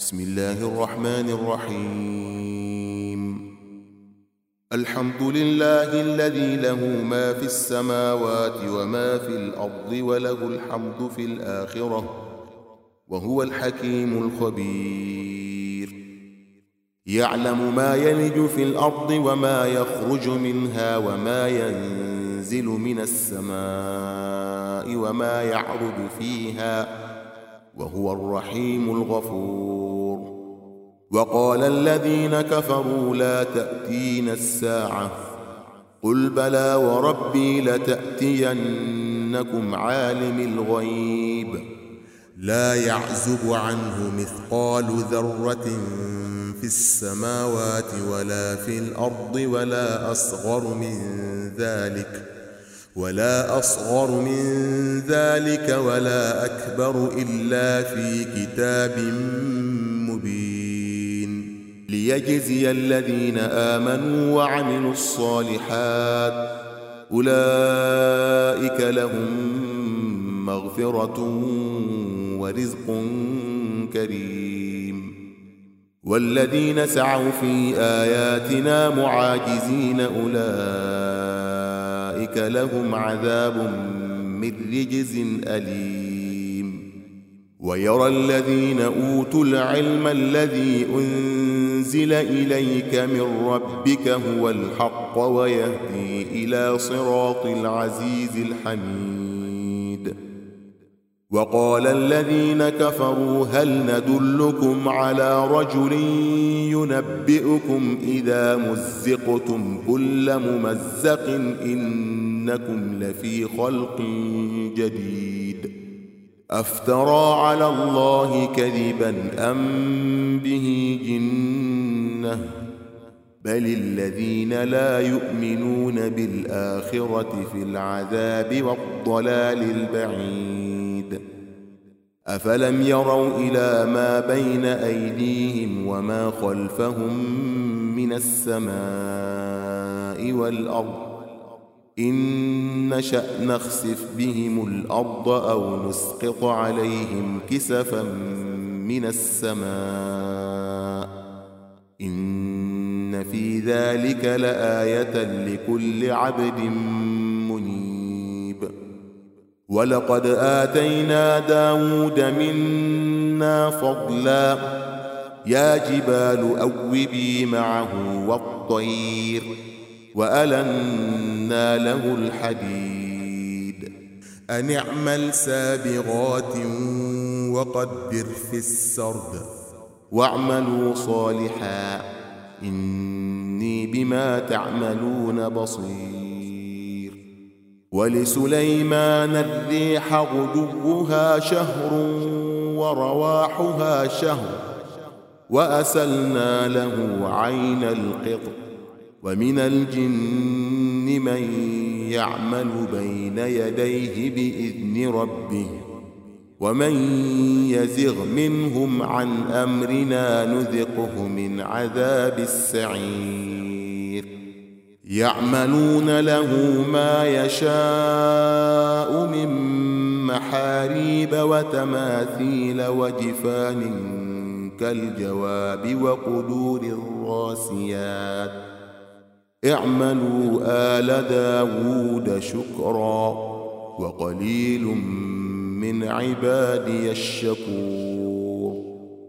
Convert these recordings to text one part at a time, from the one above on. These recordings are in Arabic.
بسم الله الرحمن الرحيم. الحمد لله الذي له ما في السماوات وما في الأرض وله الحمد في الآخرة وهو الحكيم الخبير. يعلم ما يلج في الأرض وما يخرج منها وما ينزل من السماء وما يعرج فيها وهو الرحيم الغفور. وقال الذين كفروا لا تأتينا الساعة قل بلى وربي لتأتينكم عالم الغيب لا يعزب عنه مثقال ذرة في السماوات ولا في الأرض ولا أصغر من ذلك ولا أكبر إلا في كتاب مبين ليجزي الذين آمنوا وعملوا الصالحات أولئك لهم مغفرة ورزق كريم. والذين سعوا في آياتنا معاجزين أولئك لهم عذاب من رجز أليم. ويرى الذين أوتوا العلم الذي أنزل إليك من ربك هو الحق ويهدي إلى صراط العزيز الحميد. وقال الذين كفروا هل ندلكم على رجل ينبئكم إذا مزقتم كل ممزق إنكم لفي خلق جديد أفترى على الله كذبا أم به جنة بل الذين لا يؤمنون بالآخرة في العذاب والضلال البعيد. أفلم يروا إلى ما بين أيديهم وما خلفهم من السماء والأرض إن نشأ نخسف بهم الأرض أو نسقط عليهم كسفا من السماء إن في ذلك لآية لكل عبد منيب. ولقد آتينا داود منا فضلا يا جبال أوبي معه والطير وألنا له الحديد أن اعمل سابغات وقدر في السرد واعملوا صالحا إني بما تعملون بصير. ولسليمان الريح غدوها شهر ورواحها شهر وأسلنا له عين القطر ومن الجن من يعمل بين يديه بإذن ربه ومن يزغ منهم عن أمرنا نذقه من عذاب السعير. يعملون له ما يشاء من محاريب وتماثيل وجفان كالجواب وقدور الراسيات اعملوا آل داود شكرا وقليل من عبادي الشكور.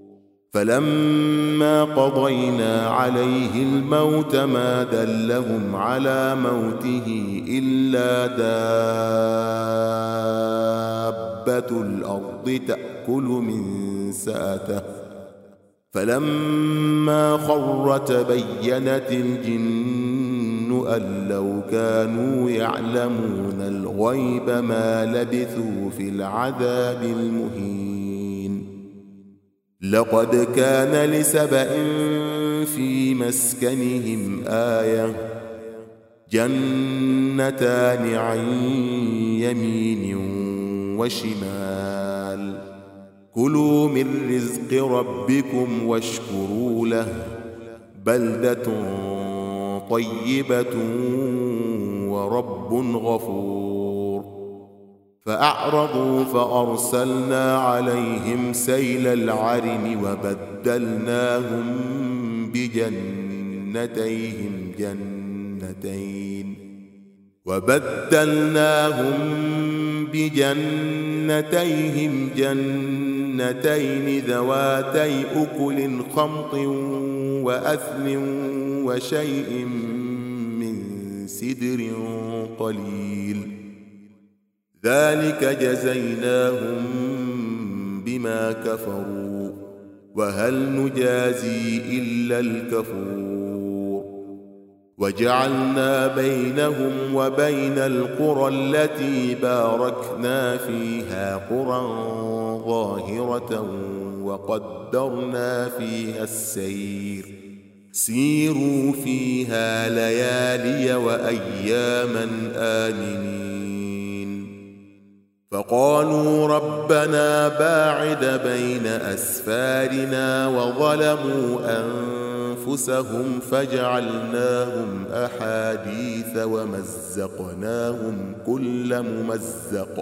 فلما قضينا عليه الموت ما دلهم على موته إلا دابة الأرض تأكل من سأته فلما خر تبينت الجن أن لو كانوا يعلمون الغيب ما لبثوا في العذاب المهين. لقد كان لسبأ في مسكنهم آية جنتان عن يمين وشمال كلوا من رزق ربكم واشكروا له بلدة طيبة ورب غفور. فأعرضوا فأرسلنا عليهم سيل العرم وبدلناهم بجنتيهم جنتين ذواتي أكل خمط وأثل وشيء من سدر قليل ذلك جزيناهم بما كفروا وهل نجازي إلا الكفور وجعلنا بينهم وبين القرى التي باركنا فيها قرى ظاهرة وقدرنا فيها السير سيروا فيها ليالي وأياما آمنين فقالوا ربنا باعد بين أسفارنا وظلموا أنفسهم فجعلناهم أحاديث ومزقناهم كل ممزق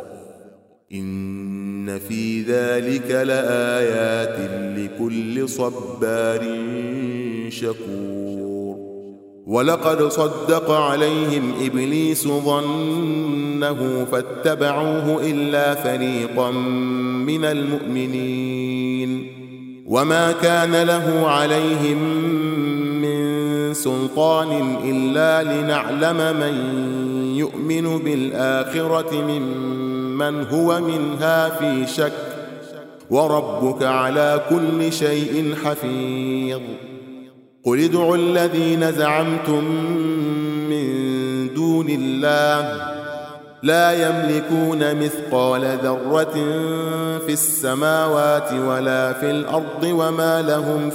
إن في ذلك لآيات لكل صبار شكور ولقد صدق عليهم إبليس ظنه فاتبعوه إلا فريقا من المؤمنين وما كان له عليهم من سلطان إلا لنعلم من يؤمن بالآخرة ممن هو منها في شك وربك على كل شيء حفيظ قل ادعوا الذين زعمتم من دون الله لا يملكون مثقال ذرة في السماوات ولا في الأرض وما لهم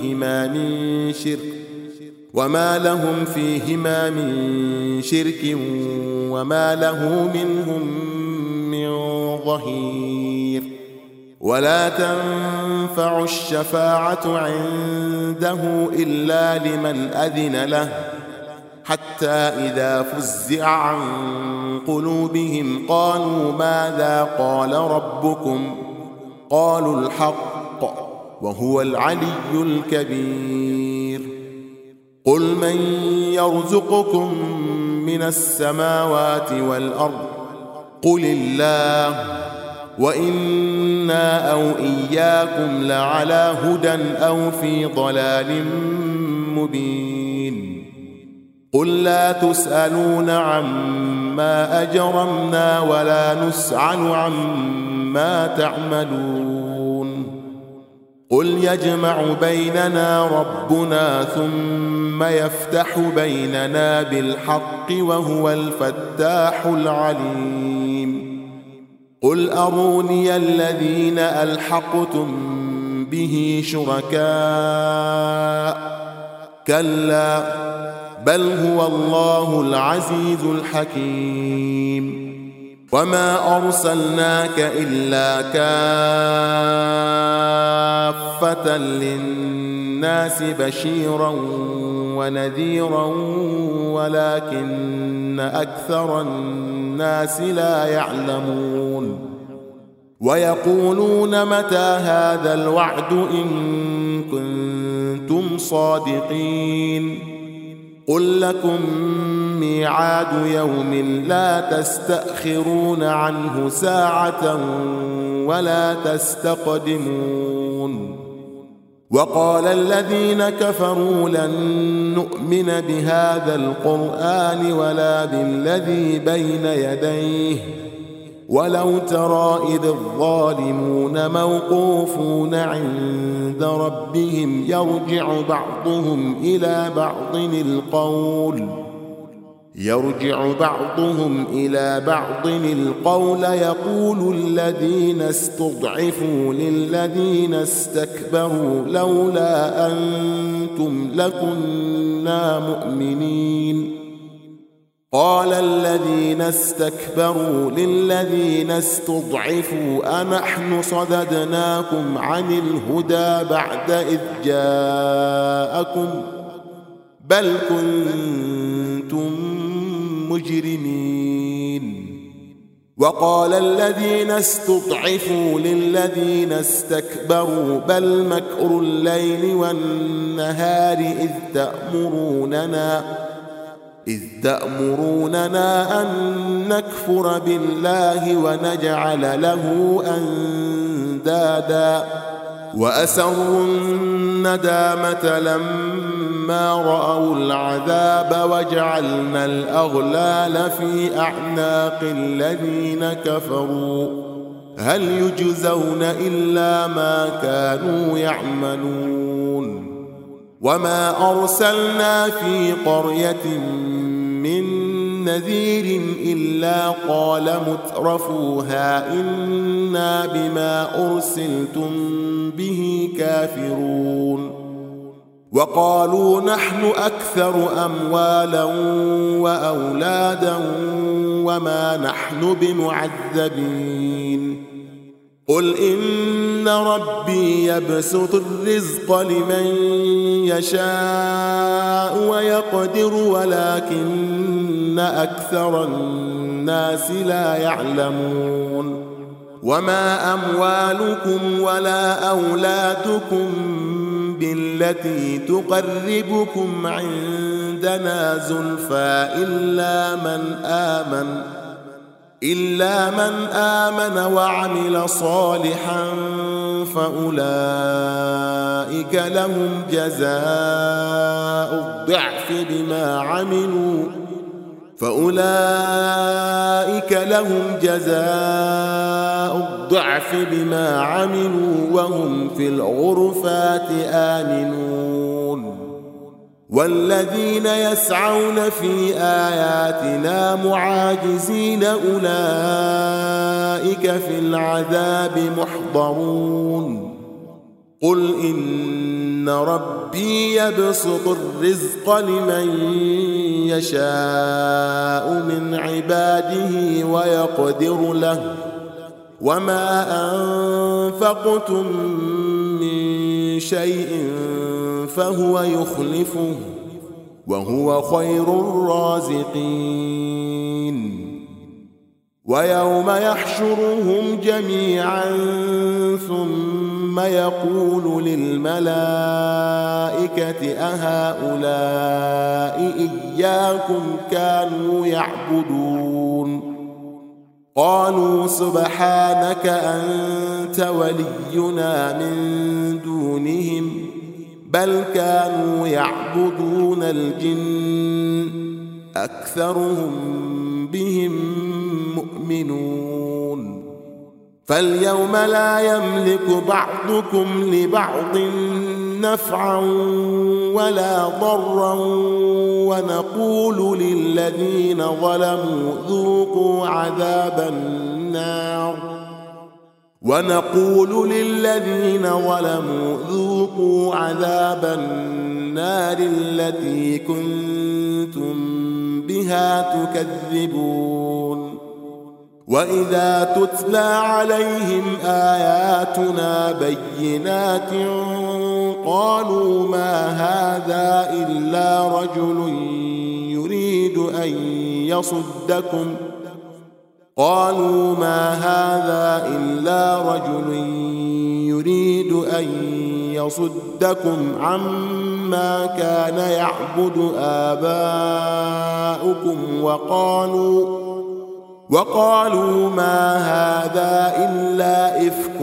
فيهما من شرك وما له منهم من ظهير ولا تنفع الشفاعة عنده إلا لمن أذن له حتى إذا فزع عن قلوبهم قالوا ماذا قال ربكم قالوا الحق وهو العلي الكبير قل من يرزقكم من السماوات والأرض قل الله وإنا أو إياكم لعلى هدى أو في ضلال مبين قل لا تسألون عما أجرمنا ولا نسأل عما تعملون قل يجمع بيننا ربنا ثم يفتح بيننا بالحق وهو الفتاح العليم قل أروني الذين ألحقتم به شركاء كلا بل هو الله العزيز الحكيم وما أرسلناك إلا كافة للناس بشيرا ونذيرا ولكن أكثر الناس لا يعلمون ويقولون متى هذا الوعد إن كنتم صادقين قل لكم ميعاد يوم لا تستأخرون عنه ساعة ولا تستقدمون وقال الذين كفروا لن نؤمن بهذا القرآن ولا بالذي بين يديه ولو ترى إذ الظالمون موقوفون عند ربهم يرجع بعضهم إلى بعض القول يقول الذين استضعفوا للذين استكبروا لولا أنتم لكنا مؤمنين قال الذين استكبروا للذين استضعفوا أنحن صددناكم عن الهدى بعد إذ جاءكم بل كنتم مجرمين وقال الذين استضعفوا للذين استكبروا بل مكر الليل والنهار إذ تأمروننا أن نكفر بالله ونجعل له أندادا وأسروا الندامة لما رأوا العذاب وجعلنا الأغلال في أعناق الذين كفروا هل يجزون إلا ما كانوا يعملون وما أرسلنا في قرية من نذير إلا قال مترفوها إنا بما أرسلتم به كافرون وقالوا نحن أكثر أموالا وأولادا وما نحن بمعذبين قل إن ربي يبسط الرزق لمن يشاء ويقدر ولكن أكثر الناس لا يعلمون وما أموالكم ولا أولادكم بالتي تقربكم عندنا زلفى إلا من آمن وعمل صالحا فأولئك لهم جزاء الضعف بما عملوا وهم في الغرفات آمنون والذين يسعون في آياتنا معاجزين أولئك في العذاب محضرون قل إن ربي يبسط الرزق لمن يشاء من عباده ويقدر له وما أنفقتم من شيء فهو يخلفه وهو خير الرازقين ويوم يحشرهم جميعا ثم يقول للملائكة أهؤلاء إياكم كانوا يعبدون قالوا سبحانك أنت ولينا من دونهم بل كانوا يعبدون الجن أكثرهم بهم مؤمنون فاليوم لا يملك بعضكم لبعض نفعا ولا ضرا ونقول للذين ظلموا ذوقوا عذاب النار التي كنتم بها تكذبون وإذا تتلى عليهم آياتنا بينات قالوا ما هذا إلا رجل يريد أن يصدكم عما كان يعبد آباؤكم وقالوا ما هذا إلا إفك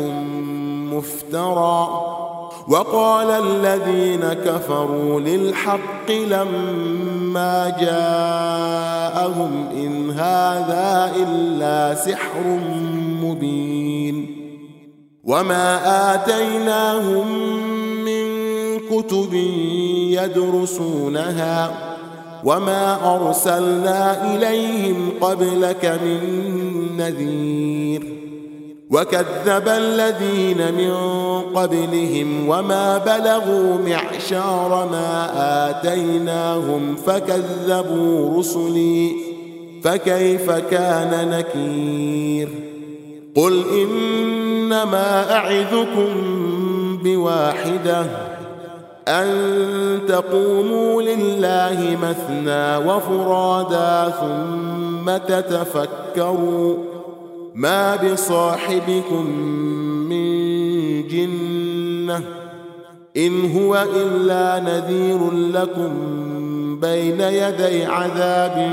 مفترى وقال الذين كفروا للحق لما جاءهم إن هذا إلا سحر مبين وما آتيناهم من كتب يدرسونها وما أرسلنا إليهم قبلك من نذير وكذب الذين من قبلهم وما بلغوا معشار ما آتيناهم فكذبوا رسلي فكيف كان نكير قل إنما أعظكم بواحدة أن تقوموا لله مثنى وفرادا ثم تتفكروا ما بصاحبكم من جنة إن هو إلا نذير لكم بين يدي عذاب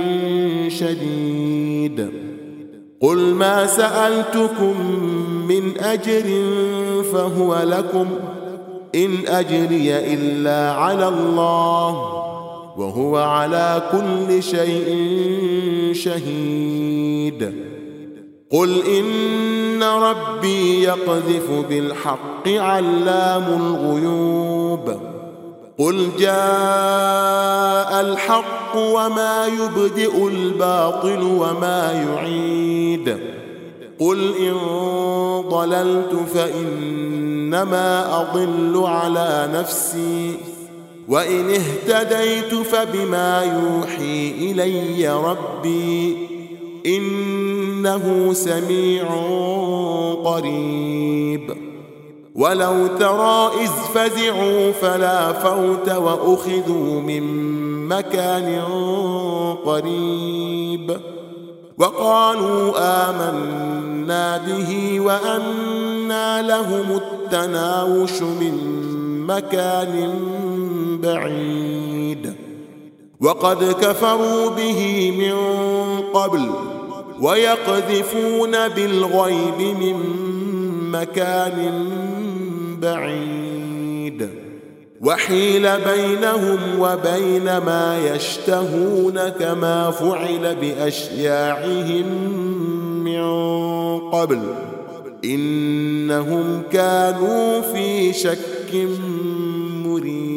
شديد قل ما سألتكم من أجر فهو لكم إن أجري إلا على الله وهو على كل شيء شهيد قل إن ربي يقذف بالحق علام الغيوب قل جاء الحق وما يبدئ الباطل وما يعيد قل إن ضللت فإنما أضل على نفسي وإن اهتديت فبما يوحي إلي ربي إنه سميع قريب ولو ترى إذ فزعوا فلا فوت وأخذوا من مكان قريب وقالوا آمنا به وأنى لهم التناوش من مكان بعيد وقد كفروا به من قبل ويقذفون بالغيب من مكان بعيد وحيل بينهم وبين ما يشتهون كما فعل بأشياعهم من قبل إنهم كانوا في شك مريب